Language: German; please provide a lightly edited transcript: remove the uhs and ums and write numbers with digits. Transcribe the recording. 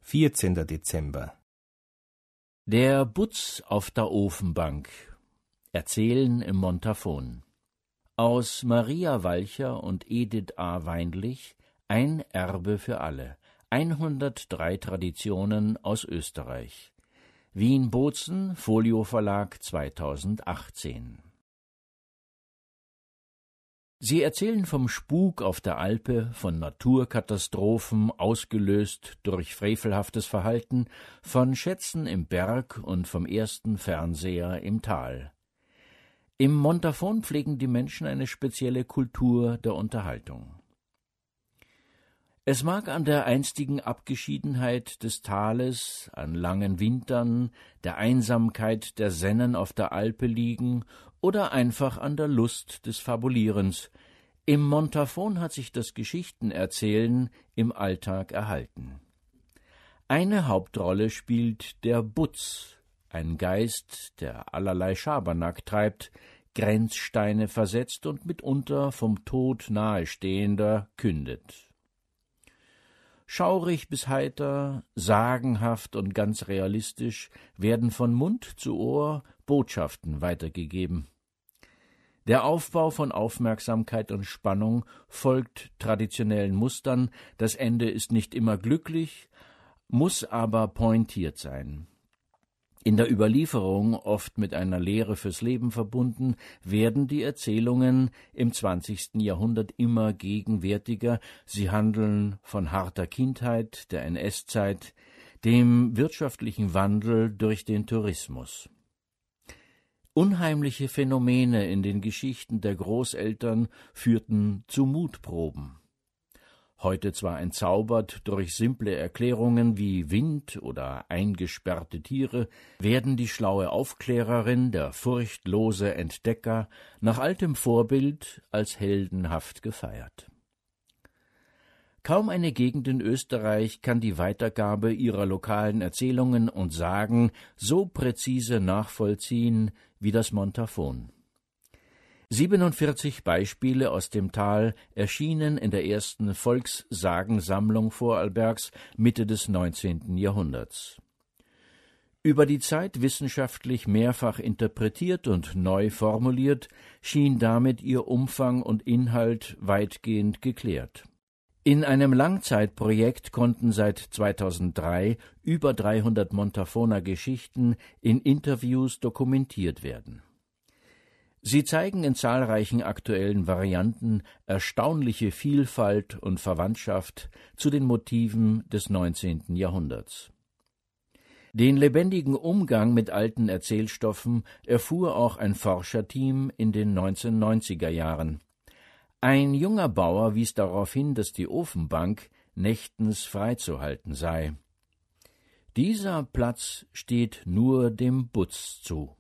14. Dezember. Der Butz auf der Ofenbank. Erzählen im Montafon. Aus Maria Walcher und Edith A. Weinlich, Ein Erbe für alle. 103 Traditionen aus Österreich. Wien-Bozen, Folio Verlag 2018. Sie erzählen vom Spuk auf der Alpe, von Naturkatastrophen, ausgelöst durch frevelhaftes Verhalten, von Schätzen im Berg und vom ersten Fernseher im Tal. Im Montafon pflegen die Menschen eine spezielle Kultur der Unterhaltung. Es mag an der einstigen Abgeschiedenheit des Tales, an langen Wintern, der Einsamkeit der Sennen auf der Alpe liegen oder einfach an der Lust des Fabulierens. Im Montafon hat sich das Geschichtenerzählen im Alltag erhalten. Eine Hauptrolle spielt der Butz, ein Geist, der allerlei Schabernack treibt, Grenzsteine versetzt und mitunter vom Tod Nahestehender kündet. Schaurig bis heiter, sagenhaft und ganz realistisch werden von Mund zu Ohr Botschaften weitergegeben. Der Aufbau von Aufmerksamkeit und Spannung folgt traditionellen Mustern, das Ende ist nicht immer glücklich, muss aber pointiert sein. In der Überlieferung, oft mit einer Lehre fürs Leben verbunden, werden die Erzählungen im 20. Jahrhundert immer gegenwärtiger. Sie handeln von harter Kindheit, der NS-Zeit, dem wirtschaftlichen Wandel durch den Tourismus. Unheimliche Phänomene in den Geschichten der Großeltern führten zu Mutproben. Heute zwar entzaubert durch simple Erklärungen wie Wind oder eingesperrte Tiere, werden die schlaue Aufklärerin, der furchtlose Entdecker, nach altem Vorbild als heldenhaft gefeiert. Kaum eine Gegend in Österreich kann die Weitergabe ihrer lokalen Erzählungen und Sagen so präzise nachvollziehen wie das Montafon. 47 Beispiele aus dem Tal erschienen in der ersten Volkssagensammlung Vorarlbergs Mitte des 19. Jahrhunderts. Über die Zeit wissenschaftlich mehrfach interpretiert und neu formuliert, schien damit ihr Umfang und Inhalt weitgehend geklärt. In einem Langzeitprojekt konnten seit 2003 über 300 Montafoner Geschichten in Interviews dokumentiert werden. Sie zeigen in zahlreichen aktuellen Varianten erstaunliche Vielfalt und Verwandtschaft zu den Motiven des 19. Jahrhunderts. Den lebendigen Umgang mit alten Erzählstoffen erfuhr auch ein Forscherteam in den 1990er Jahren. Ein junger Bauer wies darauf hin, dass die Ofenbank nächtens freizuhalten sei. Dieser Platz steht nur dem Butz zu.